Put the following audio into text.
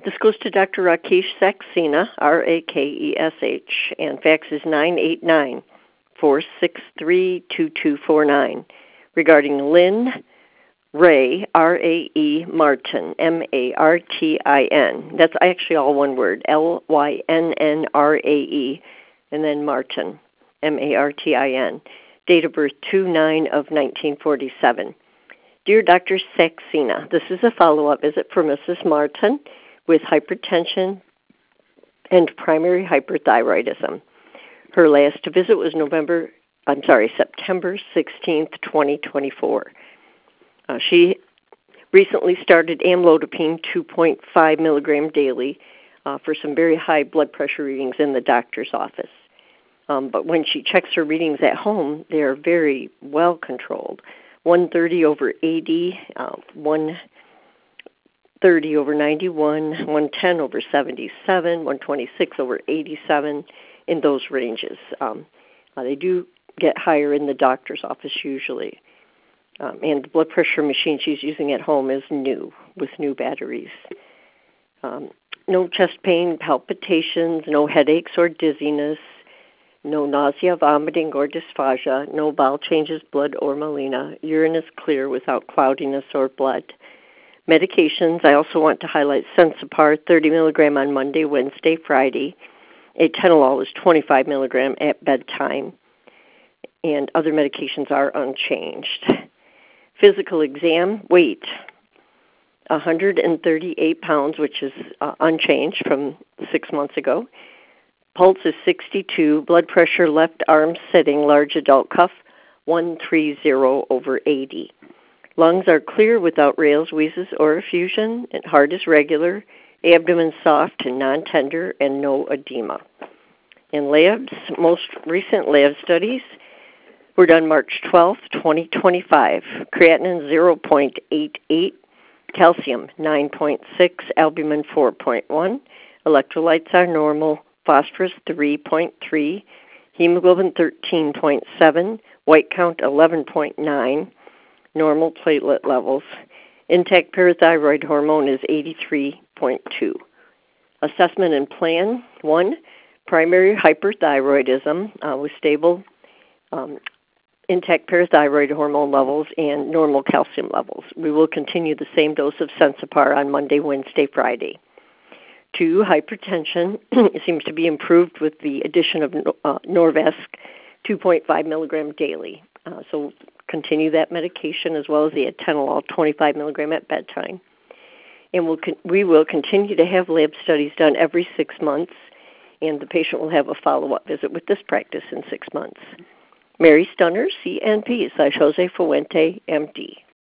This goes to Dr. Rakesh Saxena, Rakesh, and fax is 989-463-2249, regarding Lynn Ray, Rae Martin, Martin. That's actually all one word, Lynnrae, and then Martin, Martin. Date of birth 2/9/1947. Dear Dr. Saxena, this is a follow-up visit for Mrs. Martin with hypertension and primary hyperthyroidism. Her last visit was September 16th, 2024. She recently started amlodipine 2.5 milligram daily for some very high blood pressure readings in the doctor's office. But when she checks her readings at home, they are very well controlled. 130/80, 130/91, 110/77, 126/87, in those ranges. They do get higher in the doctor's office usually. And the blood pressure machine she's using at home is new, with new batteries. No chest pain, palpitations, no headaches or dizziness, no nausea, vomiting, or dysphagia, no bowel changes, blood or melena. Urine is clear without cloudiness or blood. Medications, I also want to highlight Sensipar, 30 milligram on Monday, Wednesday, Friday. Atenolol is 25 milligram at bedtime. And other medications are unchanged. Physical exam, weight, 138 pounds, which is unchanged from 6 months ago. Pulse is 62. Blood pressure, left arm sitting, large adult cuff, 130/80. Lungs are clear without rales, wheezes, or effusion. And heart is regular. Abdomen soft and non-tender, and no edema. In labs, most recent lab studies were done March 12th, 2025. Creatinine 0.88, calcium 9.6, albumin 4.1, electrolytes are normal, phosphorus 3.3, hemoglobin 13.7, white count 11.9, normal platelet levels. Intact parathyroid hormone is 83.2. Assessment and plan: 1, primary hyperthyroidism with stable intact parathyroid hormone levels and normal calcium levels. We will continue the same dose of Sensipar on Monday, Wednesday, Friday. 2, hypertension. It seems to be improved with the addition of Norvasc 2.5 milligram daily. So continue that medication as well as the atenolol 25 milligram at bedtime. And we will continue to have lab studies done every 6 months, and the patient will have a follow-up visit with this practice in 6 months. Mary Stunner, CNP, / Jose Fuente, MD.